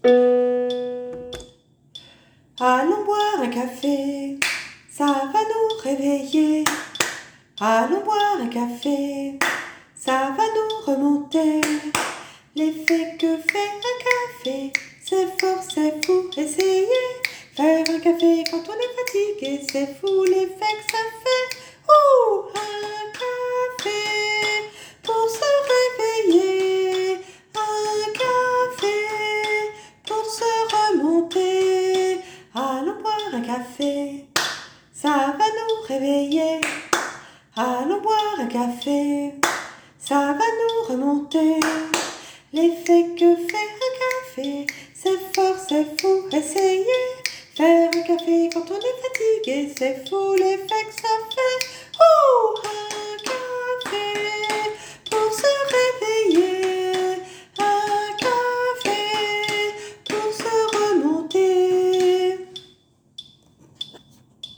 Allons boire un café, ça va nous réveiller. Allons boire un café, ça va nous remonter. L'effet que fait un café, c'est fort, c'est fou, essayez. Faire un café quand on est fatigué, c'est fou l'effet que ça fait. Oh, un café pour se réveiller, un café pour se remonter. Allons boire un café, ça va nous réveiller. Allons boire un café, ça va nous remonter. L'effet que fait un café, c'est fort, c'est fou, essayez. Faire un café quand on est fatigué, c'est fou l'effet que ça fait. Oh,